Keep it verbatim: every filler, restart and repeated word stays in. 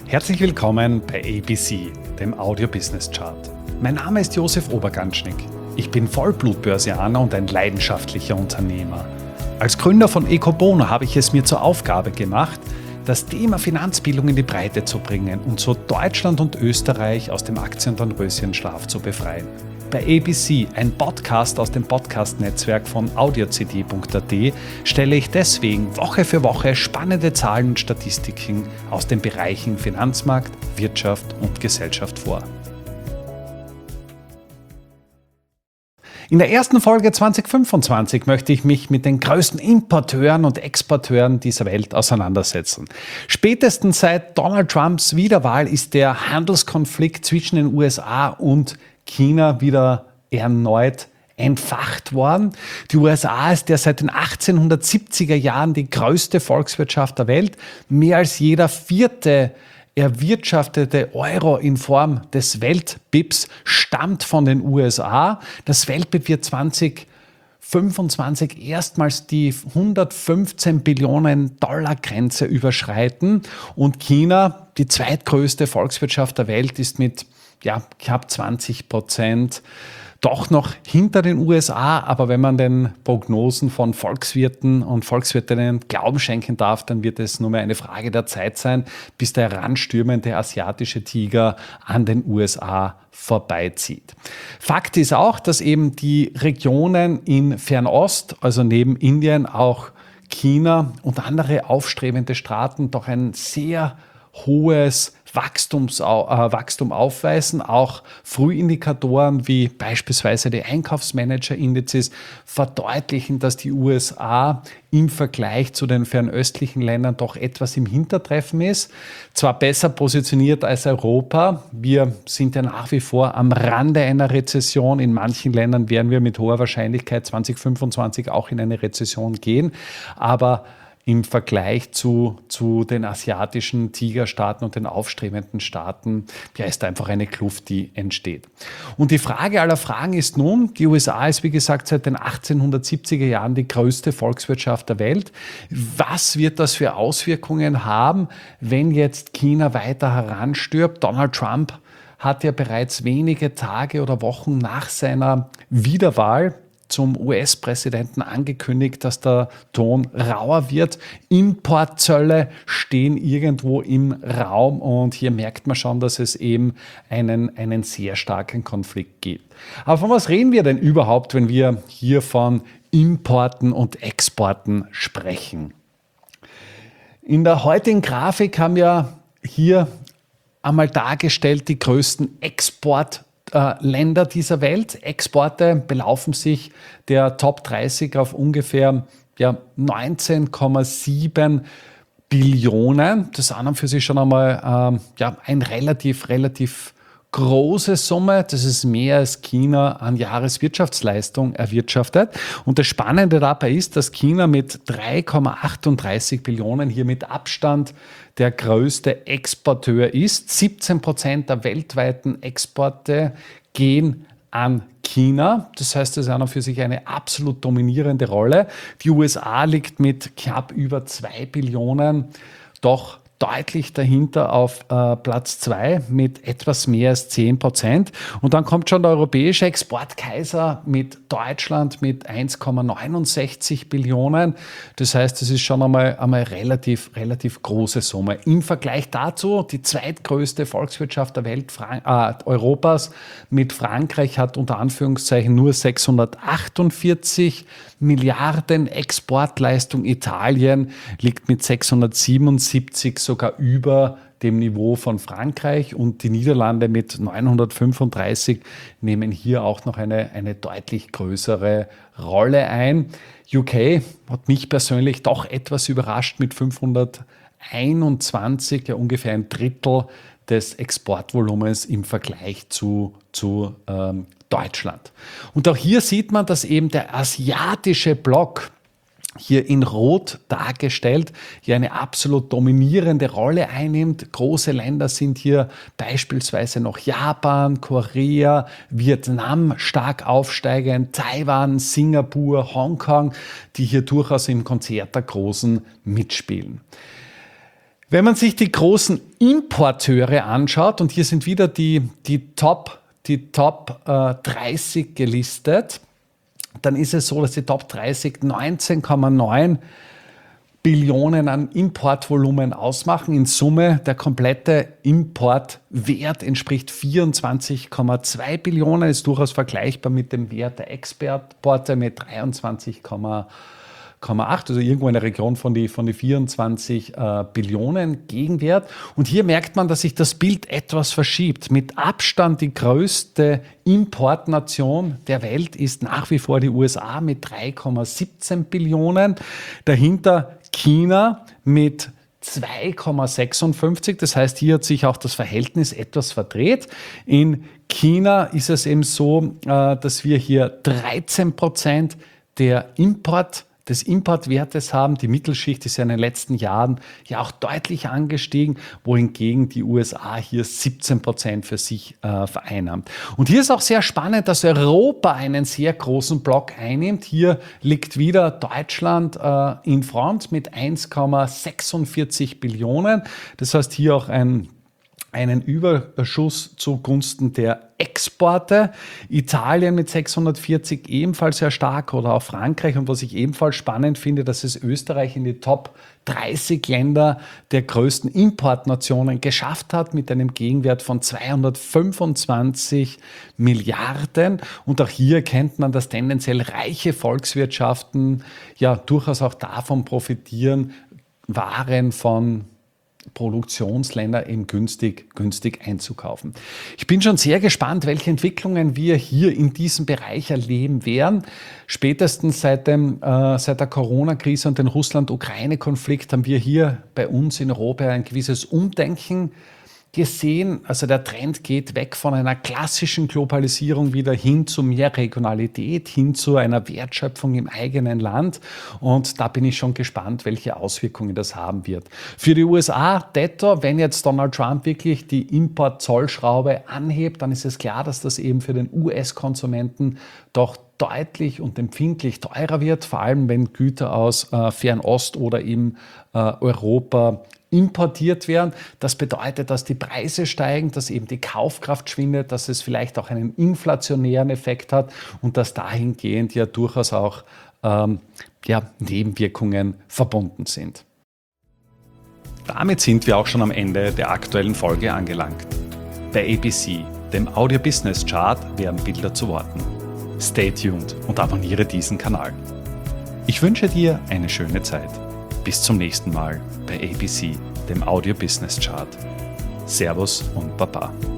Herzlich willkommen bei A B C, dem Audio Business Chart. Mein Name ist Josef Oberganschnick. Ich bin Vollblut-Börsianer und ein leidenschaftlicher Unternehmer. Als Gründer von Ecobono habe ich es mir zur Aufgabe gemacht, das Thema Finanzbildung in die Breite zu bringen und so Deutschland und Österreich aus dem Aktien- und Dornröschenschlaf zu befreien. Bei A B C, ein Podcast aus dem Podcast-Netzwerk von audiocd punkt a t, stelle ich deswegen Woche für Woche spannende Zahlen und Statistiken aus den Bereichen Finanzmarkt, Wirtschaft und Gesellschaft vor. In der ersten Folge zwanzig fünfundzwanzig möchte ich mich mit den größten Importeuren und Exporteuren dieser Welt auseinandersetzen. Spätestens seit Donald Trumps Wiederwahl ist der Handelskonflikt zwischen den U S A und China wieder erneut entfacht worden. Die U S A ist ja seit den achtzehnhundertsiebziger Jahren die größte Volkswirtschaft der Welt. Mehr als jeder vierte erwirtschaftete Euro in Form des Welt-B I Ps stammt von den U S A. Das Welt-B I P wird zwanzig fünfundzwanzig erstmals die hundertfünfzehn Billionen Dollar Grenze überschreiten und China, die zweitgrößte Volkswirtschaft der Welt, ist mit ja, knapp zwanzig Prozent doch noch hinter den U S A, aber wenn man den Prognosen von Volkswirten und Volkswirtinnen Glauben schenken darf, dann wird es nur mehr eine Frage der Zeit sein, bis der heranstürmende asiatische Tiger an den U S A vorbeizieht. Fakt ist auch, dass eben die Regionen in Fernost, also neben Indien auch China und andere aufstrebende Staaten, doch ein sehr hohes Wachstums, äh, Wachstum aufweisen. Auch Frühindikatoren wie beispielsweise die Einkaufsmanager-Indizes verdeutlichen, dass die U S A im Vergleich zu den fernöstlichen Ländern doch etwas im Hintertreffen ist. Zwar besser positioniert als Europa. Wir sind ja nach wie vor am Rande einer Rezession. In manchen Ländern werden wir mit hoher Wahrscheinlichkeit zwanzig fünfundzwanzig auch in eine Rezession gehen. Aber im Vergleich zu, zu den asiatischen Tigerstaaten und den aufstrebenden Staaten, ja, ist einfach eine Kluft, die entsteht. Und die Frage aller Fragen ist nun, die U S A ist wie gesagt seit den achtzehnhundertsiebziger Jahren die größte Volkswirtschaft der Welt. Was wird das für Auswirkungen haben, wenn jetzt China weiter heranstirbt? Donald Trump hat ja bereits wenige Tage oder Wochen nach seiner Wiederwahl zum U S-Präsidenten angekündigt, dass der Ton rauer wird. Importzölle stehen irgendwo im Raum und hier merkt man schon, dass es eben einen, einen sehr starken Konflikt gibt. Aber von was reden wir denn überhaupt, wenn wir hier von Importen und Exporten sprechen? In der heutigen Grafik haben wir hier einmal dargestellt die größten Export Länder dieser Welt. Exporte belaufen sich der Top dreißig auf ungefähr ja, neunzehn Komma sieben Billionen. Das ist an und für sich schon einmal ähm, ja, eine relativ, relativ große Summe. Das ist mehr als China an Jahreswirtschaftsleistung erwirtschaftet. Und das Spannende dabei ist, dass China mit drei Komma achtunddreißig Billionen hier mit Abstand der größte Exporteur ist. siebzehn Prozent der weltweiten Exporte gehen an China. Das heißt, das ist an und für sich eine absolut dominierende Rolle. Die U S A liegt mit knapp über zwei Billionen doch deutlich dahinter auf äh, Platz zwei mit etwas mehr als zehn Prozent. Und dann kommt schon der europäische Exportkaiser mit Deutschland mit eins Komma neunundsechzig Billionen. Das heißt, das ist schon einmal eine relativ, relativ große Summe. Im Vergleich dazu, die zweitgrößte Volkswirtschaft der Welt, Frank- äh, Europas, mit Frankreich hat unter Anführungszeichen nur sechshundertachtundvierzig Milliarden Exportleistung. Italien liegt mit sechshundertsiebenundsiebzig sogar über dem Niveau von Frankreich und die Niederlande mit neunhundertfünfunddreißig nehmen hier auch noch eine, eine deutlich größere Rolle ein. U K hat mich persönlich doch etwas überrascht mit fünfhunderteinundzwanzig, ja ungefähr ein Drittel des Exportvolumens im Vergleich zu, zu ähm, Deutschland. Und auch hier sieht man, dass eben der asiatische Block hier in Rot dargestellt, hier eine absolut dominierende Rolle einnimmt. Große Länder sind hier beispielsweise noch Japan, Korea, Vietnam stark aufsteigend, Taiwan, Singapur, Hongkong, die hier durchaus im Konzert der Großen mitspielen. Wenn man sich die großen Importeure anschaut, und hier sind wieder die, die Top, die Top äh, dreißig gelistet, dann ist es so, dass die Top dreißig neunzehn Komma neun Billionen an Importvolumen ausmachen. In Summe der komplette Importwert entspricht vierundzwanzig Komma zwei Billionen, ist durchaus vergleichbar mit dem Wert der Exporte mit dreiundzwanzig Komma acht, also irgendwo in der Region von die, von die vierundzwanzig äh, Billionen Gegenwert. Und hier merkt man, dass sich das Bild etwas verschiebt. Mit Abstand die größte Importnation der Welt ist nach wie vor die U S A mit drei Komma siebzehn Billionen. Dahinter China mit zwei Komma sechsundfünfzig. Das heißt, hier hat sich auch das Verhältnis etwas verdreht. In China ist es eben so, äh, dass wir hier dreizehn Prozent der Import des Importwertes haben. Die Mittelschicht ist ja in den letzten Jahren ja auch deutlich angestiegen, wohingegen die U S A hier siebzehn Prozent für sich äh, vereinnahmt. Und hier ist auch sehr spannend, dass Europa einen sehr großen Block einnimmt. Hier liegt wieder Deutschland äh, in Front mit eins Komma sechsundvierzig Billionen. Das heißt, hier auch ein einen Überschuss zugunsten der Exporte. Italien mit sechshundertvierzig ebenfalls sehr stark oder auch Frankreich. Und was ich ebenfalls spannend finde, dass es Österreich in die Top dreißig Länder der größten Importnationen geschafft hat mit einem Gegenwert von zweihundertfünfundzwanzig Milliarden. Und auch hier erkennt man, dass tendenziell reiche Volkswirtschaften ja durchaus auch davon profitieren, Waren von Produktionsländer eben günstig, günstig einzukaufen. Ich bin schon sehr gespannt, welche Entwicklungen wir hier in diesem Bereich erleben werden. Spätestens seit, dem, äh, seit der Corona-Krise und dem Russland-Ukraine-Konflikt haben wir hier bei uns in Europa ein gewisses Umdenken gesehen. Also der Trend geht weg von einer klassischen Globalisierung wieder hin zu mehr Regionalität, hin zu einer Wertschöpfung im eigenen Land. Und da bin ich schon gespannt, welche Auswirkungen das haben wird. Für die U S A, detto, wenn jetzt Donald Trump wirklich die Import-Zollschraube anhebt, dann ist es klar, dass das eben für den U S-Konsumenten doch deutlich und empfindlich teurer wird, vor allem wenn Güter aus äh, Fernost oder eben äh, Europa importiert werden. Das bedeutet, dass die Preise steigen, dass eben die Kaufkraft schwindet, dass es vielleicht auch einen inflationären Effekt hat und dass dahingehend ja durchaus auch ähm, ja, Nebenwirkungen verbunden sind. Damit sind wir auch schon am Ende der aktuellen Folge angelangt. Bei A B C, dem Audio Business Chart, werden Bilder zu Worten. Stay tuned und abonniere diesen Kanal. Ich wünsche dir eine schöne Zeit. Bis zum nächsten Mal bei A B C, dem Audio Business Chart. Servus und Baba.